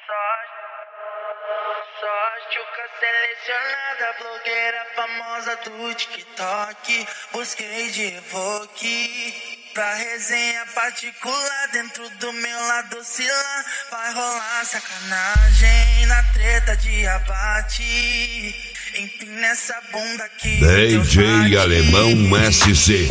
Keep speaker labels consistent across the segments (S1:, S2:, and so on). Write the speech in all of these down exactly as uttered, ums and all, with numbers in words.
S1: Só a tchuca selecionada, blogueira famosa do TikTok. Busquei de evoque pra resenha particular. Dentro do meu lado oscilar, vai rolar sacanagem na treta de abate. Empina essa bunda aqui.
S2: D J Alemão S C.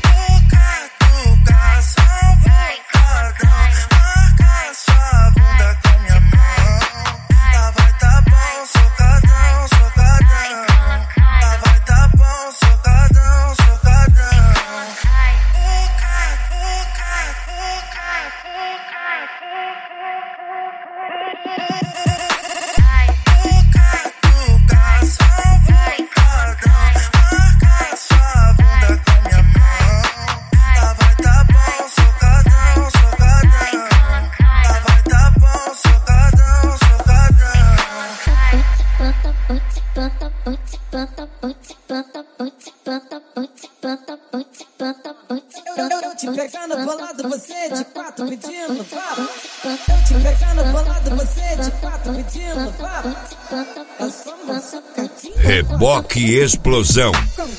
S3: Eu te pegando bolado, você de quatro pedindo papo. Eu te pegando bolado, você de quatro pedindo papo. Eu sou uma socadinha.
S2: Reboque Explosão.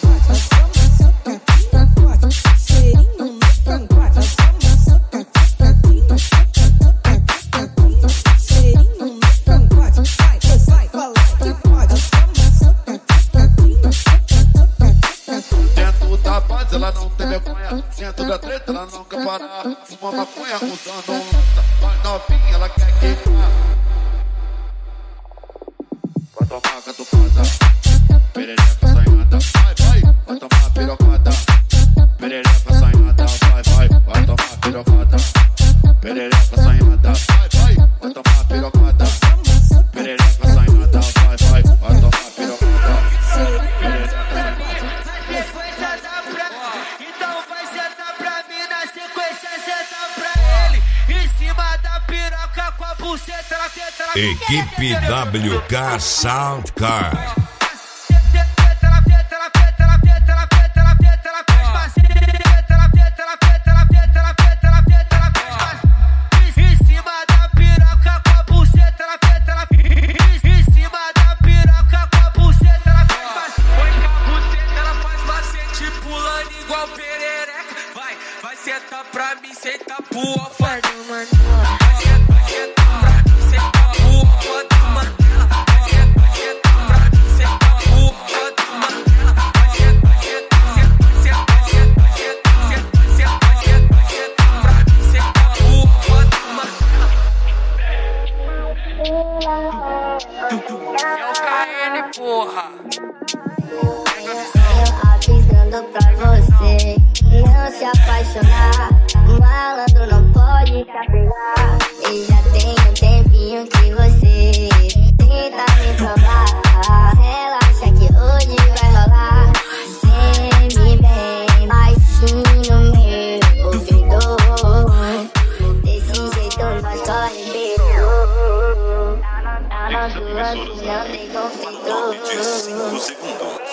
S4: Ela não tem vergonha, dentro da treta ela não quer parar. Fuma maconha usando um lança, vai novinha, ela quer queimar. Vai tomar catucada, perereca assanhada, vai, vai, vai tomar pirocada. Perereca assanhada, vai, vai, vai tomar pirocada. Perereca assanhada, vai, vai, vai tomar pirocada. Perereca assanhada, vai, vai, vai tomar pirocada.
S2: Equipe W K Soundcard.
S5: Vai sentar pra mim, senta pro alfa. É o K N, porra.
S6: Avisando pra você não se apaixonar. Malandro não pode se apegar. E já tem um tempinho que você tenta me provar. Relaxa que hoje vai rolar. Geme bem baixinho no meu ouvido. Desse jeito nós corre beijo. Tá na tua, não tem conflito.